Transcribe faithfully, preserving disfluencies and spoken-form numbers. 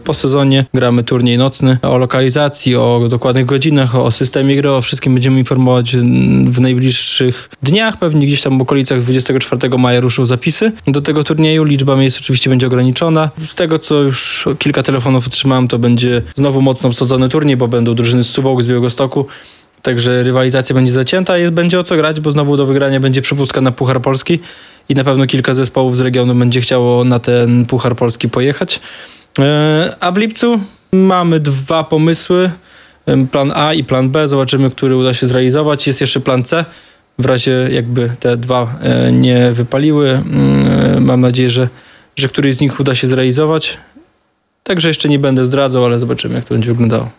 Po sezonie gramy turniej nocny. O lokalizacji, o dokładnych godzinach, o systemie gry, o wszystkim będziemy informować w najbliższych dniach. Pewnie gdzieś tam w okolicach dwudziestego czwartego maja ruszą zapisy do tego turnieju. Liczba miejsc oczywiście będzie ograniczona. Z tego, co już kilka telefonów otrzymałem, to będzie znowu mocno obsadzony turniej, bo będą drużyny z Suwałk, z Białegostoku. Także rywalizacja będzie zacięta i będzie o co grać, bo znowu do wygrania będzie przepustka na Puchar Polski i na pewno kilka zespołów z regionu będzie chciało na ten Puchar Polski pojechać. A w lipcu mamy dwa pomysły, plan A i plan B. Zobaczymy, który uda się zrealizować. Jest jeszcze plan C, w razie jakby te dwa nie wypaliły. Mam nadzieję, że, że któryś z nich uda się zrealizować. Także jeszcze nie będę zdradzał, ale zobaczymy, jak to będzie wyglądało.